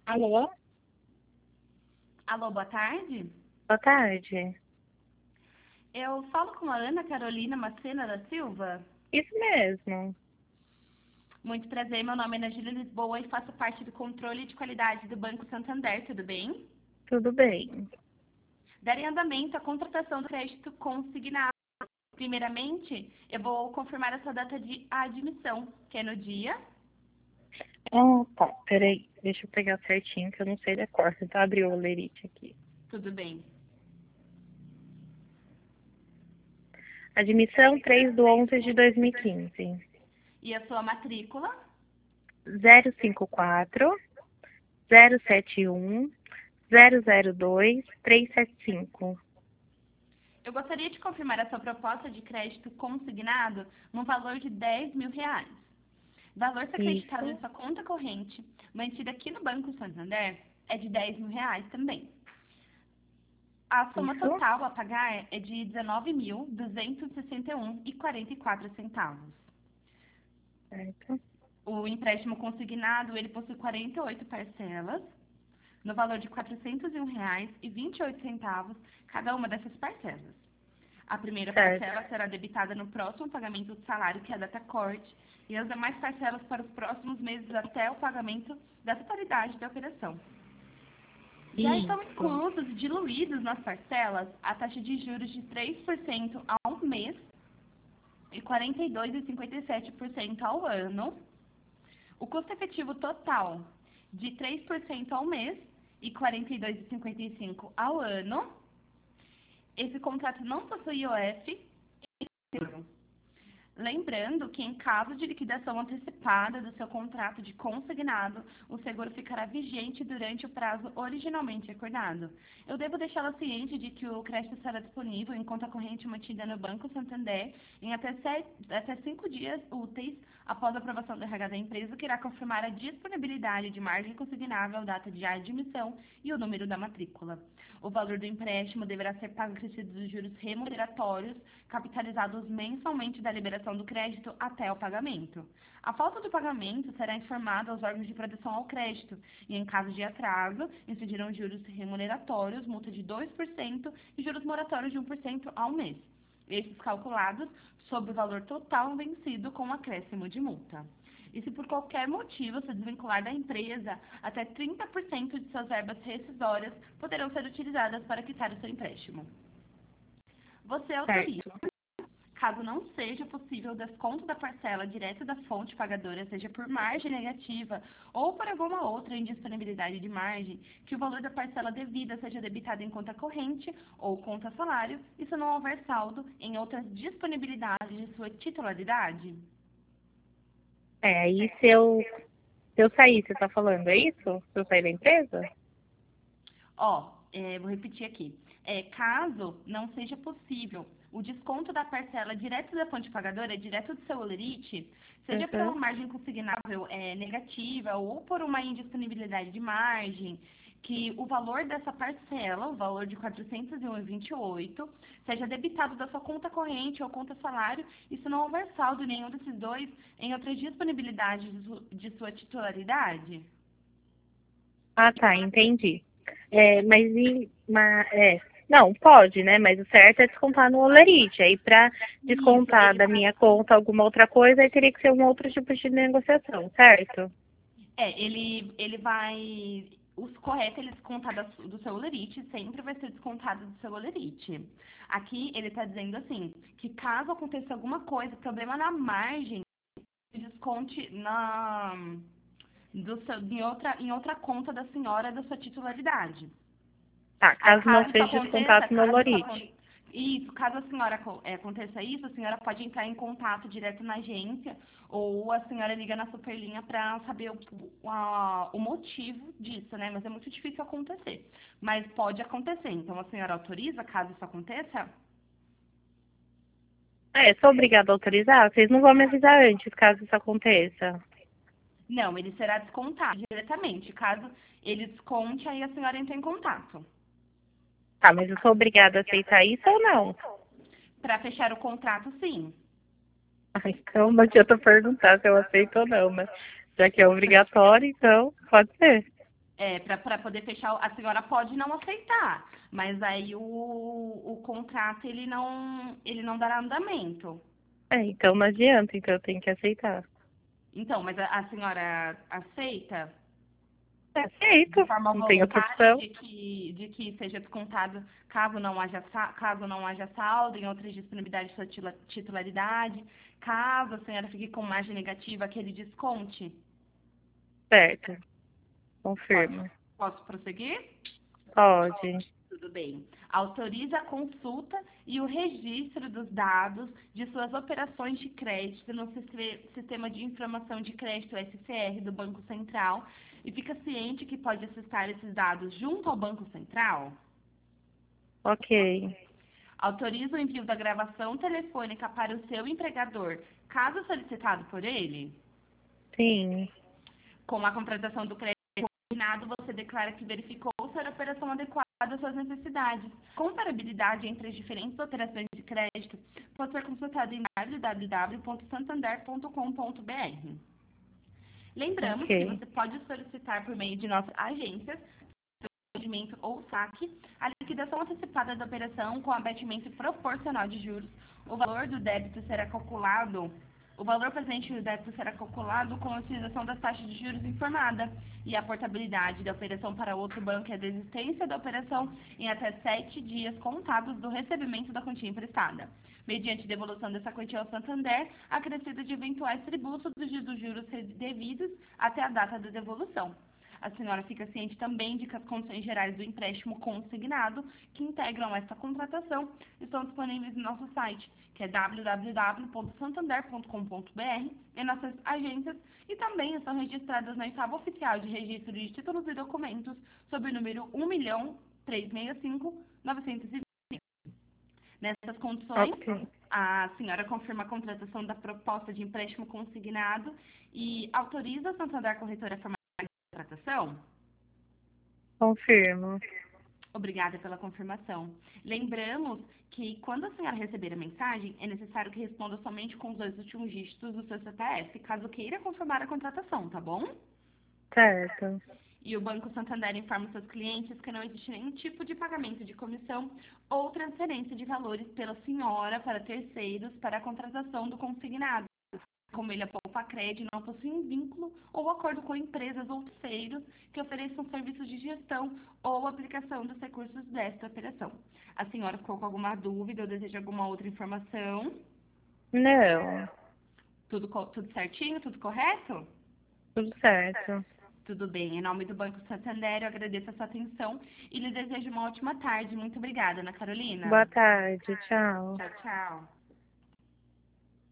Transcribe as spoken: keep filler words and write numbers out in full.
Alô? Alô, boa tarde. Boa tarde. Eu falo com a Ana Carolina Macena da Silva. Isso mesmo. Muito prazer, meu nome é Ana Júlia Lisboa e faço parte do controle de qualidade do Banco Santander, tudo bem? Tudo bem. Darei andamento à contratação do crédito consignado. Primeiramente, eu vou confirmar a sua data de admissão, que é no dia. Ah, tá. Peraí. Deixa eu pegar certinho, que eu não sei da cor. Então, abrir o lerite aqui. Tudo bem. Admissão três de onze de dois mil e quinze. E a sua matrícula? zero cinco quatro, zero sete um, zero zero dois, três sete cinco. Eu gostaria de confirmar a sua proposta de crédito consignado no valor de dez mil reais. Valor ser acreditado em Isso. sua conta corrente, mantida aqui no Banco Santander, é de dez mil reais também. A soma Isso. total a pagar é de dezenove mil duzentos e sessenta e um reais e quarenta e quatro centavos. Certo. O empréstimo consignado, ele possui quarenta e oito parcelas, no valor de quatrocentos e um reais e vinte e oito centavos cada uma dessas parcelas. A primeira Certo. parcela será debitada no próximo pagamento do salário, que é a data corte, e as demais parcelas para os próximos meses até o pagamento da totalidade da operação. Já estão Isso. inclusos e diluídos nas parcelas a taxa de juros de três por cento ao mês e quarenta e dois vírgula cinquenta e sete por cento ao ano. O custo efetivo total de três por cento ao mês e quarenta e dois vírgula cinquenta e cinco por cento ao ano. Esse contrato não possui I O F. Lembrando que, em caso de liquidação antecipada do seu contrato de consignado, o seguro ficará vigente durante o prazo originalmente acordado. Eu devo deixá-la ciente de que o crédito estará disponível em conta corrente mantida no Banco Santander em até, sete, até cinco dias úteis após a aprovação do R H da empresa, que irá confirmar a disponibilidade de margem consignável, data de admissão e o número da matrícula. O valor do empréstimo deverá ser pago acrescido dos juros remuneratórios, capitalizados mensalmente da liberação do crédito até o pagamento. A falta do pagamento será informada aos órgãos de proteção ao crédito e, em caso de atraso, incidirão juros remuneratórios, multa de dois por cento e juros moratórios de um por cento ao mês. Esses calculados sobre o valor total vencido com acréscimo de multa. E se por qualquer motivo se desvincular da empresa, até trinta por cento de suas verbas rescisórias poderão ser utilizadas para quitar o seu empréstimo. Você autoriza, Certo. caso não seja possível o desconto da parcela direto da fonte pagadora, seja por margem negativa ou por alguma outra indisponibilidade de margem, que o valor da parcela devida seja debitado em conta corrente ou conta salário, e se não houver saldo em outras disponibilidades de sua titularidade? É, aí se eu, se eu sair, você tá falando, é isso? Se eu sair da empresa? Ó, é, vou repetir aqui. É, caso não seja possível o desconto da parcela direto da fonte pagadora, direto do seu holerite, seja por uma Uhum. margem consignável é, negativa ou por uma indisponibilidade de margem, que o valor dessa parcela, o valor de quatrocentos e um reais e vinte e oito centavos, seja debitado da sua conta corrente ou conta salário, e se não houver saldo em nenhum desses dois, em outras disponibilidades de su- de sua titularidade? Ah, tá, entendi. É, mas e, ma- é, não, pode, né? Mas o certo é descontar no Olerite. Aí para Isso, descontar ele da minha conta alguma outra coisa, aí teria que ser um outro tipo de negociação, certo? É, ele, ele vai. Os corretos, ele descontar da su- do seu olerite, sempre vai ser descontado do seu olerite. Aqui ele está dizendo assim, que caso aconteça alguma coisa, problema na margem, desconte na, do seu, em, outra, em outra conta da senhora da sua titularidade. Tá, Aí, caso não caso isso seja aconteça, descontado no caso isso Olerite. aconteça, isso, caso a senhora co- eh, aconteça isso, a senhora pode entrar em contato direto na agência ou a senhora liga na Superlinha para saber o, o, a- o motivo disso, né? Mas é muito difícil acontecer. Mas pode acontecer. Então, a senhora autoriza, caso isso aconteça? É, sou obrigada a autorizar? Vocês não vão me avisar antes, caso isso aconteça. Não, ele será descontado diretamente. Caso ele desconte, aí a senhora entra em contato. Tá, mas eu sou obrigada a aceitar isso ou não? Para fechar o contrato, sim. Ah, então não adianta perguntar se eu aceito ou não, né? Já que é obrigatório, então pode ser. É, para poder fechar, a senhora pode não aceitar, mas aí o, o contrato ele não, ele não dará andamento. É, então não adianta, então eu tenho que aceitar. Então, mas a, a senhora aceita de Aceito, forma não tem outra voluntária opção. de que, de que seja descontado caso não haja, sa- caso não haja saldo em outras disponibilidades de sua tila- titularidade, caso a senhora fique com margem negativa, que ele desconte? Certo, Posso, confirmo. posso prosseguir? Pode. Tudo bem. Autoriza a consulta e o registro dos dados de suas operações de crédito no Sis- Sistema de Informação de Crédito S C R do Banco Central e fica ciente que pode acessar esses dados junto ao Banco Central? Ok. Autoriza o envio da gravação telefônica para o seu empregador, caso solicitado por ele? Sim. Com a contratação do crédito combinado, você declara que verificou se a operação adequada às suas necessidades. Comparabilidade entre as diferentes operações de crédito pode ser consultada em w w w ponto santander ponto com ponto b r. Lembramos que Ok. você pode solicitar por meio de nossas agências, rendimento ou saque, a liquidação antecipada da operação com abatimento proporcional de juros. O valor do débito será calculado, o valor presente do débito será calculado com a utilização das taxas de juros informada e a portabilidade da operação para outro banco e a desistência da operação em até sete dias contados do recebimento da quantia emprestada, mediante devolução dessa quantia ao Santander, acrescida de eventuais tributos dos juros devidos até a data da devolução. A senhora fica ciente também de que as condições gerais do empréstimo consignado que integram esta contratação estão disponíveis no nosso site, que é w w w ponto santander ponto com ponto b r, em nossas agências, e também estão registradas na etapa oficial de registro de títulos e documentos sob o número um milhão trezentos e sessenta e cinco novecentos e vinte. Nessas condições, Ok. a senhora confirma a contratação da proposta de empréstimo consignado e autoriza a Santander Corretora a formar a contratação? Confirmo. Obrigada pela confirmação. Lembramos que, quando a senhora receber a mensagem, é necessário que responda somente com os dois últimos dígitos do seu C P F, caso queira confirmar a contratação, tá bom? Certo. E o Banco Santander informa seus clientes que não existe nenhum tipo de pagamento de comissão ou transferência de valores pela senhora para terceiros para a contratação do consignado. Como ele é poupa crédito, não possui um vínculo ou acordo com empresas ou terceiros que ofereçam serviços de gestão ou aplicação dos recursos desta operação. A senhora ficou com alguma dúvida ou deseja alguma outra informação? Não. Tudo, co- tudo certinho? Tudo correto? Tudo certo. Tudo bem. Em nome do Banco Santander, eu agradeço a sua atenção e lhe desejo uma ótima tarde. Muito obrigada, Ana Carolina. Boa tarde. Tchau. Tchau, tchau.